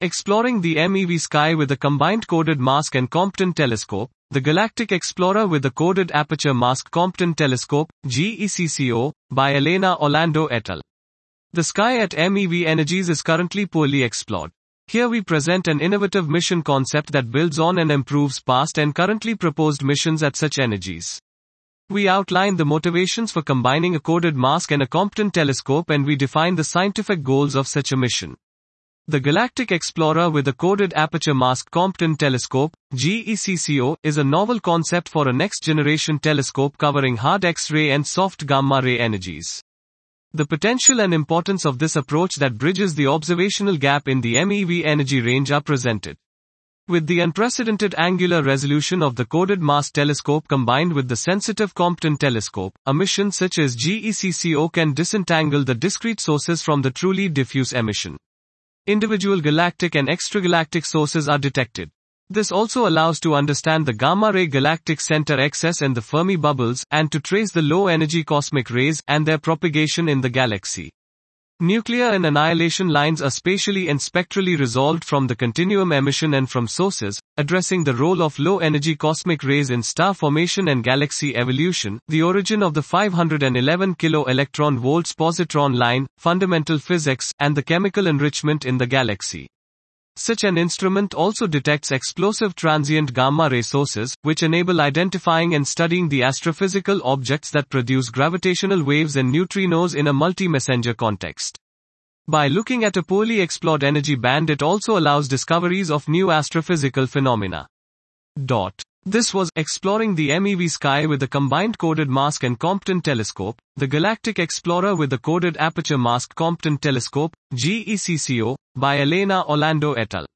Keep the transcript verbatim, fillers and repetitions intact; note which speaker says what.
Speaker 1: Exploring the M E V sky with a combined coded mask and Compton telescope, the Galactic Explorer with the coded aperture mask Compton telescope, G E C C O, by Elena Orlando et al. The sky at M E V Energies is currently poorly explored. Here we present an innovative mission concept that builds on and improves past and currently proposed missions at such energies. We outline the motivations for combining a coded mask and a Compton telescope, and we define the scientific goals of such a mission. The Galactic Explorer with a coded aperture mask Compton telescope, G E C C O, is a novel concept for a next-generation telescope covering hard X-ray and soft gamma-ray energies. The potential and importance of this approach that bridges the observational gap in the M E V energy range are presented. With the unprecedented angular resolution of the coded mask telescope combined with the sensitive Compton telescope, a mission such as G E C C O can disentangle the discrete sources from the truly diffuse emission. Individual galactic and extragalactic sources are detected. This also allows to understand the gamma-ray galactic center excess and the Fermi bubbles, and to trace the low-energy cosmic rays and their propagation in the galaxy. Nuclear and annihilation lines are spatially and spectrally resolved from the continuum emission and from sources, addressing the role of low-energy cosmic rays in star formation and galaxy evolution, the origin of the five hundred eleven kilo electron volts positron line, fundamental physics, and the chemical enrichment in the galaxy. Such an instrument also detects explosive transient gamma-ray sources, which enable identifying and studying the astrophysical objects that produce gravitational waves and neutrinos in a multi-messenger context. By looking at a poorly explored energy band, it also allows discoveries of new astrophysical phenomena. Dot. This was Exploring the M E V Sky with a combined coded mask and Compton telescope, the Galactic Explorer with the coded aperture mask Compton telescope, G E C C O, by Elena Orlando et al.